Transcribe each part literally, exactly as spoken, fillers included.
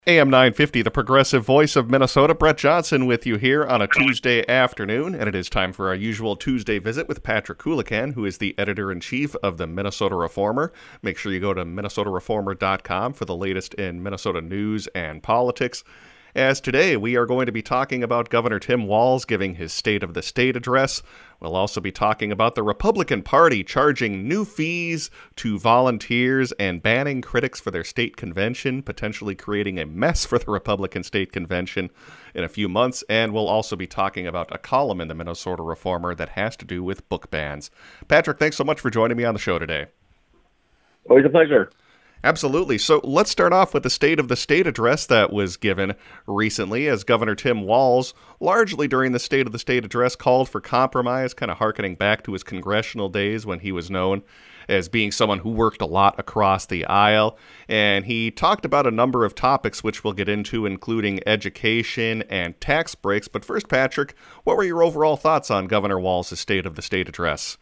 A M nine fifty, the progressive voice of Minnesota. Brett Johnson with you here on a Tuesday afternoon, and it is time for our usual Tuesday visit with Patrick Coolican, who is the editor-in-chief of the Minnesota Reformer. Make sure you go to minnesota reformer dot com for the latest in Minnesota news and politics. As today, we are going to be talking about Governor Tim Walz giving his State of the State address. We'll also be talking about the Republican Party charging new fees to volunteers and banning critics for their state convention, potentially creating a mess for the Republican State Convention in a few months. And we'll also be talking about a column in the Minnesota Reformer that has to do with book bans. Patrick, thanks so much for joining me on the show today. Always a pleasure. Absolutely. So let's start off with the State of the State address that was given recently, as Governor Tim Walz, largely during the State of the State address, called for compromise, kind of hearkening back to his congressional days when he was known as being someone who worked a lot across the aisle. And he talked about a number of topics, which we'll get into, including education and tax breaks. But first, Patrick, what were your overall thoughts on Governor Walz's State of the State address?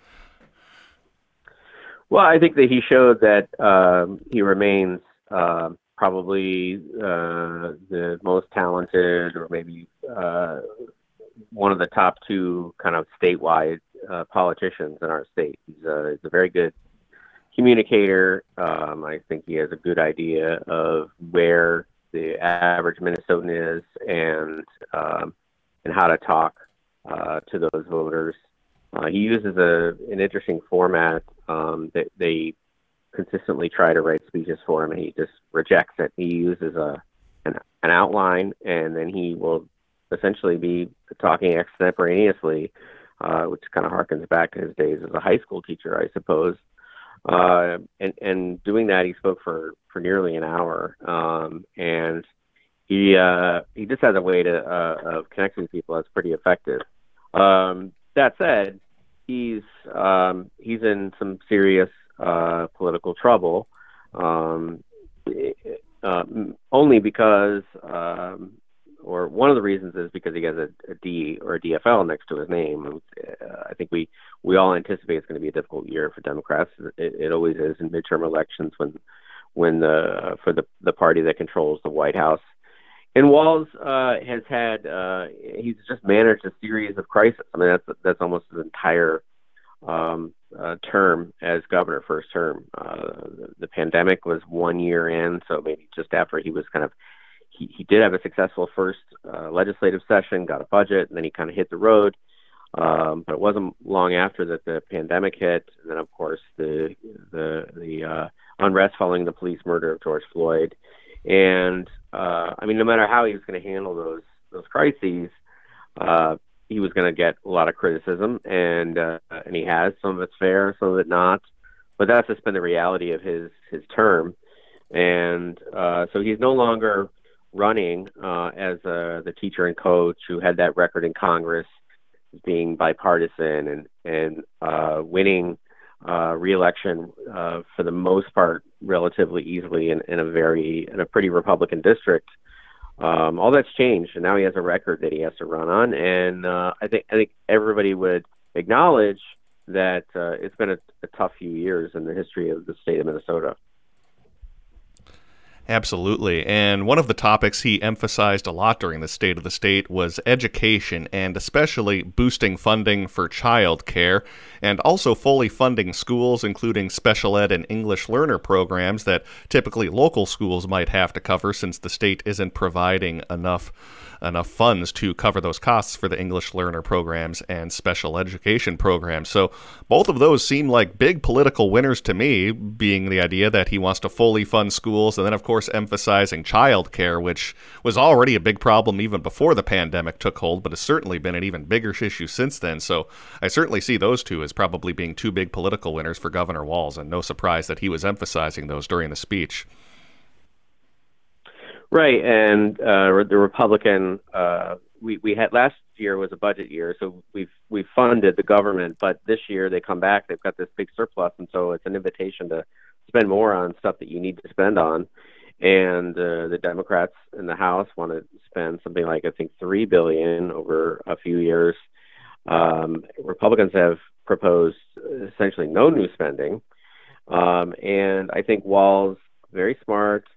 Well, I think that he showed that um, he remains uh, probably uh, the most talented, or maybe uh, one of the top two kind of statewide uh, politicians in our state. He's a, he's a very good communicator. Um, I think he has a good idea of where the average Minnesotan is and um, and how to talk uh, to those voters. Uh, he uses a an interesting format um, that they consistently try to write speeches for him, and he just rejects it. He uses a an, an outline, and then he will essentially be talking extemporaneously, uh, which kind of harkens back to his days as a high school teacher, I suppose. Uh, and and doing that, he spoke for, for nearly an hour, um, and he uh, he just has a way to uh, of connecting with people that's pretty effective. Um, That said, he's um, he's in some serious uh, political trouble, um, uh, only because, um, or one of the reasons is because he has a, a D or a D F L next to his name. Uh, I think we, we all anticipate it's going to be a difficult year for Democrats. It, it always is in midterm elections when when the for the the party that controls the White House. And Walz uh, has had, uh, he's just managed a series of crises. I mean, that's that's almost his entire um, uh, term as governor, first term. Uh, the, the pandemic was one year in, so maybe just after he was kind of, he, he did have a successful first uh, legislative session, got a budget, and then he kind of hit the road. Um, but it wasn't long after that the pandemic hit, and then, of course, the, the, the uh, unrest following the police murder of George Floyd. And uh, I mean, no matter how he was going to handle those those crises, uh, he was going to get a lot of criticism, and uh, and he has. Some of it's fair, some of it not. But that's just been the reality of his his term, and uh, so he's no longer running uh, as uh, the teacher and coach who had that record in Congress, being bipartisan and and uh, winning uh, re-election uh, for the most part relatively easily in, in a very in a pretty Republican district. Um, all that's changed, and now he has a record that he has to run on. And uh, I think I think everybody would acknowledge that uh, it's been a, a tough few years in the history of the state of Minnesota. Absolutely. And one of the topics he emphasized a lot during the State of the State was education, and especially boosting funding for child care, and also fully funding schools, including special ed and English learner programs that typically local schools might have to cover, since the state isn't providing enough enough funds to cover those costs for the English learner programs and special education programs. So both of those seem like big political winners to me, being the idea that he wants to fully fund schools, and then, of course, emphasizing child care, which was already a big problem even before the pandemic took hold, but has certainly been an even bigger issue since then. So I certainly see those two as probably being two big political winners for Governor Walz, and no surprise that he was emphasizing those during the speech. Right, and uh, the Republican, uh, we we had last year was a budget year, so we've we funded the government, but this year they come back, they've got this big surplus, and so it's an invitation to spend more on stuff that you need to spend on. And uh, the Democrats in the House want to spend something like, I think, three billion dollars over a few years. Um, Republicans have proposed essentially no new spending, um, and I think Walz, very smart.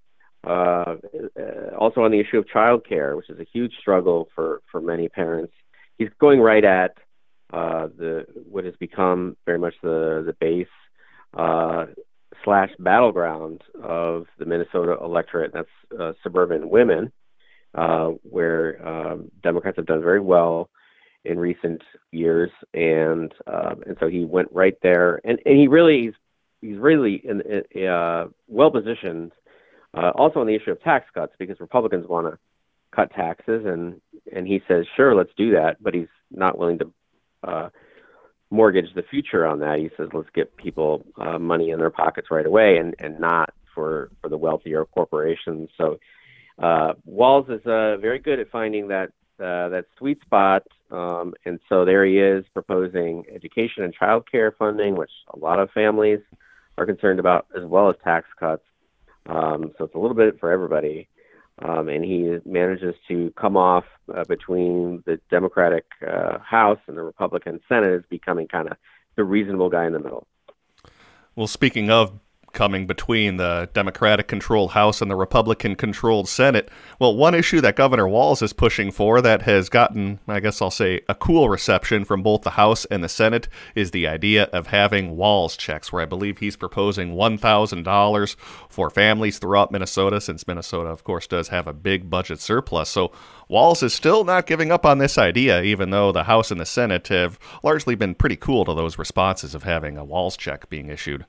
Uh, uh, also on the issue of childcare, which is a huge struggle for, for many parents. He's going right at uh, the what has become very much the the base uh, slash battleground of the Minnesota electorate. That's uh, suburban women, uh, where um, Democrats have done very well in recent years, and uh, and so he went right there, and, and he really he's, he's really in, in, uh, well positioned. Uh, also on the issue of tax cuts, because Republicans want to cut taxes, and and he says, sure, let's do that, but he's not willing to uh, mortgage the future on that. He says, let's get people uh, money in their pockets right away, and, and not for, for the wealthier corporations. So uh, Walz is uh, very good at finding that uh, that sweet spot, um, and so there he is proposing education and child care funding, which a lot of families are concerned about, as well as tax cuts. Um, so it's a little bit for everybody. Um, and he manages to come off uh, between the Democratic uh, House and the Republican Senate as becoming kind of the reasonable guy in the middle. Well, speaking of coming between the Democratic-controlled House and the Republican-controlled Senate, well, one issue that Governor Walz is pushing for that has gotten, I guess I'll say, a cool reception from both the House and the Senate is the idea of having Walz checks, where I believe he's proposing one thousand dollars for families throughout Minnesota, since Minnesota, of course, does have a big budget surplus. So Walz is still not giving up on this idea, even though the House and the Senate have largely been pretty cool to those responses of having a Walz check being issued.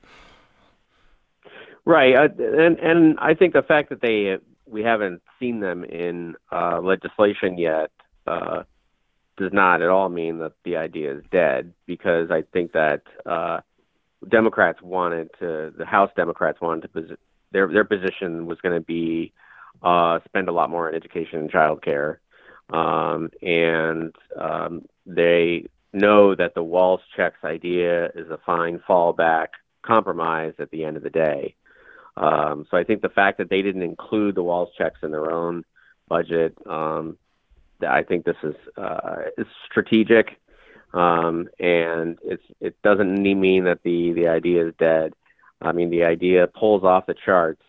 Right, uh, and and I think the fact that they uh, we haven't seen them in uh, legislation yet uh, does not at all mean that the idea is dead, because I think that uh, Democrats wanted to, the House Democrats wanted to, posi- their their position was going to be uh, spend a lot more on education and childcare, um, and um, they know that the Walz checks idea is a fine fallback compromise at the end of the day. Um, so I think the fact that they didn't include the Walz checks in their own budget, um, I think this is uh, is strategic, um, and it's it doesn't mean that the the idea is dead. I mean, the idea pulls off the charts,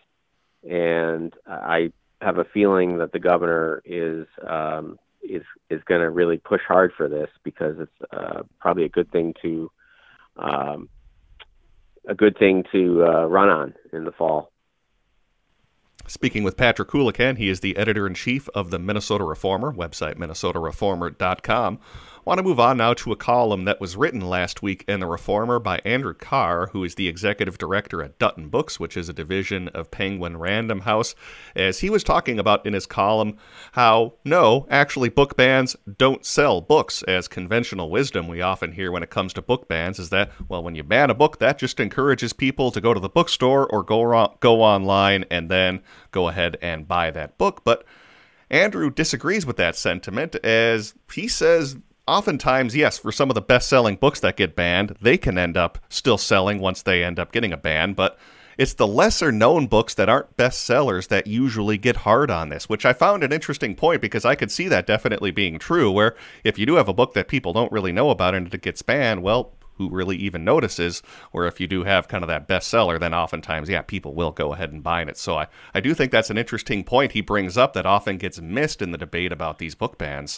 and I have a feeling that the governor is um, is is going to really push hard for this, because it's uh, probably a good thing to. Um, a good thing to uh, run on in the fall. Speaking with Patrick Coolican, he is the editor-in-chief of the Minnesota Reformer, website minnesota reformer dot com. I want to move on now to a column that was written last week in the Reformer by Andrew Carr, who is the executive director at Dutton Books, which is a division of Penguin Random House, as he was talking about in his column how, no, actually book bans don't sell books, as conventional wisdom we often hear when it comes to book bans is that, well, when you ban a book, that just encourages people to go to the bookstore or go, ro- go online and then go ahead and buy that book. But Andrew disagrees with that sentiment, as he says oftentimes, yes, for some of the best-selling books that get banned, they can end up still selling once they end up getting a ban, but it's the lesser-known books that aren't bestsellers that usually get hard on this, which I found an interesting point, because I could see that definitely being true, where if you do have a book that people don't really know about and it gets banned, well, who really even notices? Where if you do have kind of that bestseller, then oftentimes, yeah, people will go ahead and buy it. So I, I do think that's an interesting point he brings up that often gets missed in the debate about these book bans.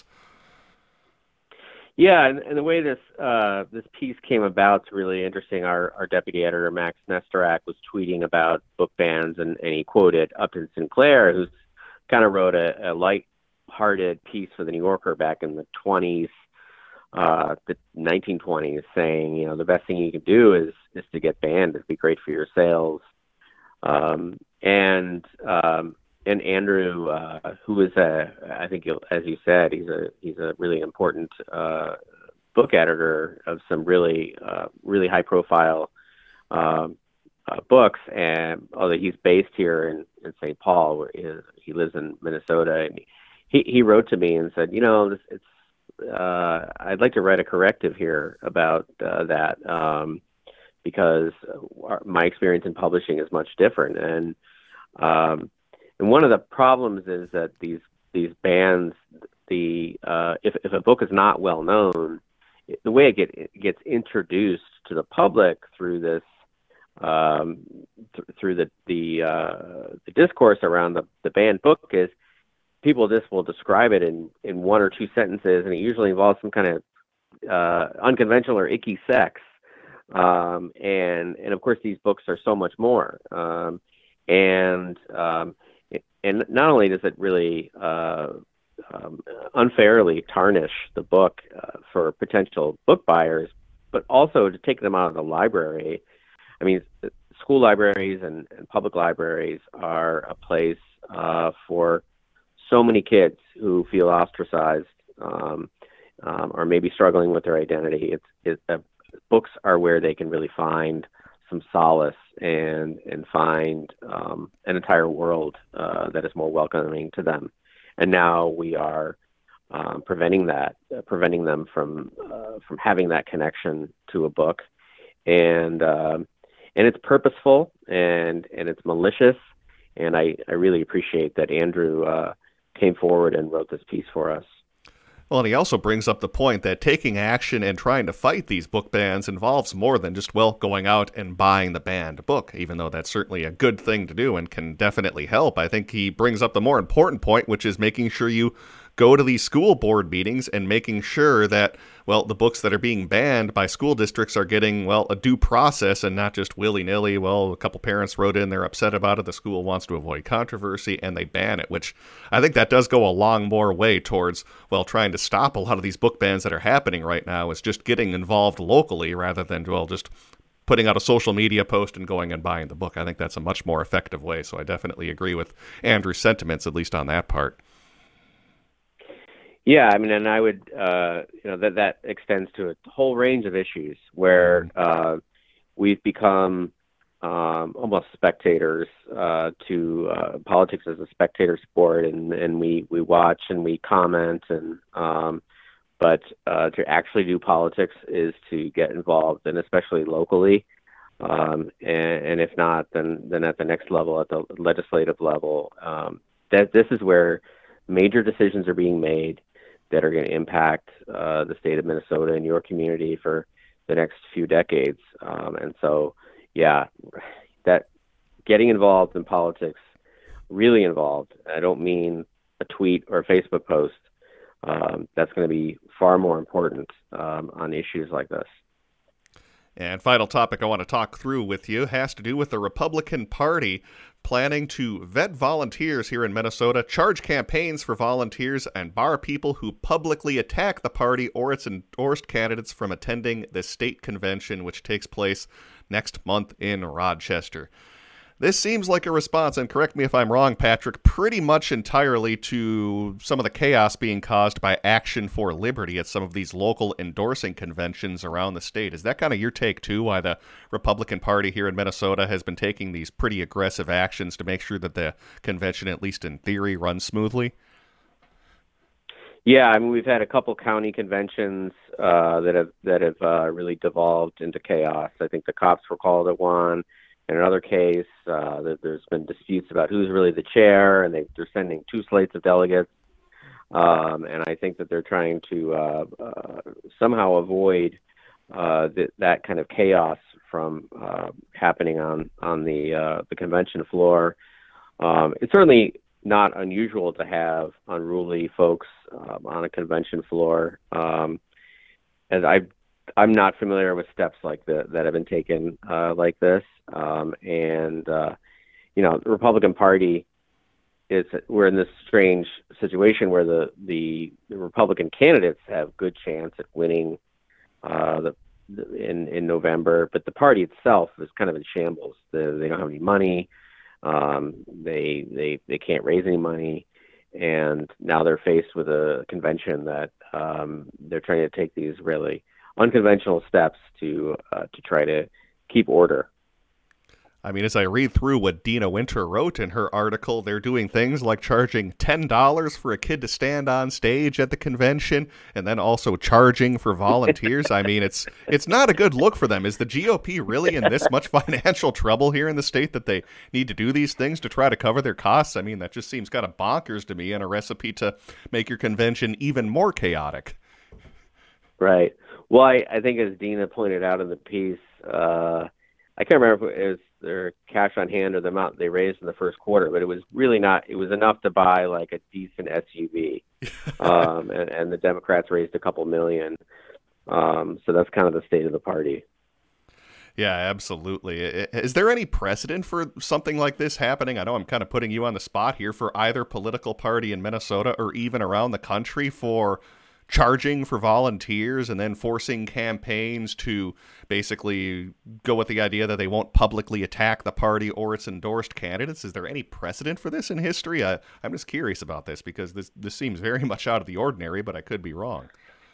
Yeah, and, and the way this uh, this piece came about is really interesting. Our our deputy editor, Max Nestorak, was tweeting about book bans, and, and he quoted Upton Sinclair, who's kind of wrote a, a light-hearted piece for the New Yorker back in the twenties, uh, the nineteen twenties, saying, you know, the best thing you can do is is to get banned. It'd be great for your sales. Um, and um, And Andrew, uh, who is a, I think, as you said, he's a he's a really important uh, book editor of some really uh, really high profile um, uh, books. And although he's based here in, in Saint Paul, where he, is, he lives in Minnesota, and he he wrote to me and said, you know, this, it's uh, I'd like to write a corrective here about uh, that um, because our, my experience in publishing is much different. And um, And one of the problems is that these these bans, the uh, if if a book is not well known, the way it, get, it gets introduced to the public through this um, th- through the the, uh, the discourse around the, the banned book is people just will describe it in, in one or two sentences, and it usually involves some kind of uh, unconventional or icky sex. Um, and and of course, these books are so much more. Um, and um, and not only does it really uh, um, unfairly tarnish the book uh, for potential book buyers, but also to take them out of the library. I mean, school libraries and, and public libraries are a place uh, for so many kids who feel ostracized um, um, or maybe struggling with their identity. It's, it, uh, books are where they can really find some solace and and find um, an entire world uh, that is more welcoming to them. And now we are um, preventing that, uh, preventing them from uh, from having that connection to a book, and um, and it's purposeful and and it's malicious. And I, I really appreciate that Andrew uh, came forward and wrote this piece for us. Well, and he also brings up the point that taking action and trying to fight these book bans involves more than just, well, going out and buying the banned book, even though that's certainly a good thing to do and can definitely help. I think he brings up the more important point, which is making sure you go to these school board meetings and making sure that, well, the books that are being banned by school districts are getting, well, a due process and not just willy-nilly. Well, a couple parents wrote in, they're upset about it, the school wants to avoid controversy, and they ban it, which I think that does go a long more way towards, well, trying to stop a lot of these book bans that are happening right now. Is just getting involved locally rather than, well, just putting out a social media post and going and buying the book. I think that's a much more effective way, so I definitely agree with Andrew's sentiments, at least on that part. Yeah, I mean, and I would, uh, you know, that that extends to a whole range of issues where uh, we've become um, almost spectators uh, to uh, politics as a spectator sport, and, and we, we watch and we comment, and um, but uh, to actually do politics is to get involved, and especially locally, um, and, and if not, then then at the next level, at the legislative level, um, that this is where major decisions are being made that are going to impact uh, the state of Minnesota and your community for the next few decades. Um, and so, yeah, that getting involved in politics, really involved, I don't mean a tweet or a Facebook post. Um, that's going to be far more important um, on issues like this. And final topic I want to talk through with you has to do with the Republican Party planning to vet volunteers here in Minnesota, charge campaigns for volunteers, and bar people who publicly attack the party or its endorsed candidates from attending the state convention, which takes place next month in Rochester. This seems like a response, and correct me if I'm wrong, Patrick, pretty much entirely to some of the chaos being caused by Action for Liberty at some of these local endorsing conventions around the state. Is that kind of your take, too, why the Republican Party here in Minnesota has been taking these pretty aggressive actions to make sure that the convention, at least in theory, runs smoothly? Yeah, I mean, we've had a couple county conventions uh, that have that have uh, really devolved into chaos. I think the cops were called at one. In another case, uh, there's been disputes about who's really the chair, and they, they're sending two slates of delegates. Um, and I think that they're trying to uh, uh, somehow avoid uh, th- that kind of chaos from uh, happening on on the uh, the convention floor. Um, it's certainly not unusual to have unruly folks um, on a convention floor, um, and I. I'm not familiar with steps like the, that have been taken uh, like this. Um, and, uh, you know, the Republican Party is, we're in this strange situation where the, the, the Republican candidates have good chance at winning uh, the, the in, in November, but the party itself is kind of in shambles. The, they don't have any money. Um, they, they, they can't raise any money. And now they're faced with a convention that um, they're trying to take these really unconventional steps to uh, to try to keep order. I mean, as I read through what Dina Winter wrote in her article, they're doing things like charging ten dollars for a kid to stand on stage at the convention, and then also charging for volunteers. I mean, it's it's not a good look for them. Is the G O P really in this much financial trouble here in the state that they need to do these things to try to cover their costs? I mean, that just seems kind of bonkers to me, and a recipe to make your convention even more chaotic. Right. Well, I, I think as Dina pointed out in the piece, uh, I can't remember if it was their cash on hand or the amount they raised in the first quarter, but it was really not. It was enough to buy like a decent S U V, um, and, and the Democrats raised a couple million. Um, so that's kind of the state of the party. Yeah, absolutely. Is there any precedent for something like this happening? I know I'm kind of putting you on the spot here, for either political party in Minnesota or even around the country for charging for volunteers and then forcing campaigns to basically go with the idea that they won't publicly attack the party or its endorsed candidates. Is there any precedent for this in history? I, I'm just curious about this because this, this seems very much out of the ordinary, but I could be wrong.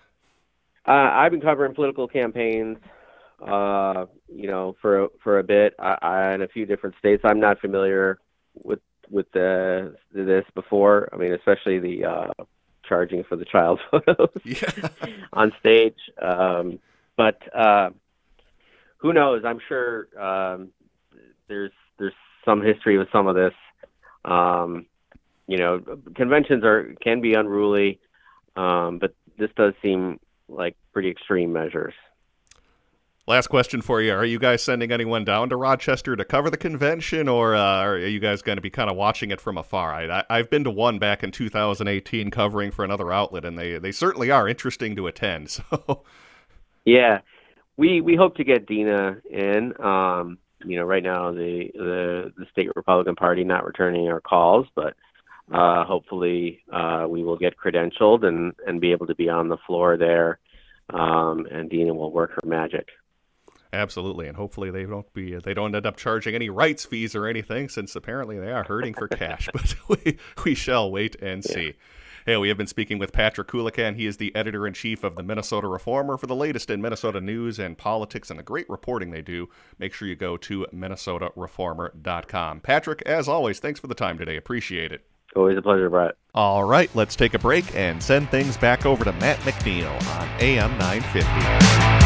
Uh, I've been covering political campaigns, uh, you know, for for a bit I, I, in a few different states. I'm not familiar with with the, this before. I mean, especially the uh, charging for the child photos yeah. on stage. Um, but uh, who knows? I'm sure um, there's there's some history with some of this. Um, you know, conventions are can be unruly, um, but this does seem like pretty extreme measures. Last question for you. Are you guys sending anyone down to Rochester to cover the convention, or uh, are you guys going to be kind of watching it from afar? I, I've been to one back in two thousand eighteen covering for another outlet, and they, they certainly are interesting to attend. So, yeah, we we hope to get Dina in. Um, you know, right now the, the, the state Republican Party not returning our calls, but uh, hopefully uh, we will get credentialed and, and be able to be on the floor there, um, and Dina will work her magic. Absolutely, and hopefully they don't be they don't end up charging any rights fees or anything, since apparently they are hurting for cash. But we we shall wait and see. Yeah. Hey, we have been speaking with Patrick Coolican. He is the editor-in-chief of the Minnesota Reformer. For the latest in Minnesota news and politics and the great reporting they do, make sure you go to minnesota reformer dot com. Patrick, as always, thanks for the time today. Appreciate it. Always a pleasure, Brett. All right, let's take a break and send things back over to Matt McNeil on A M nine fifty.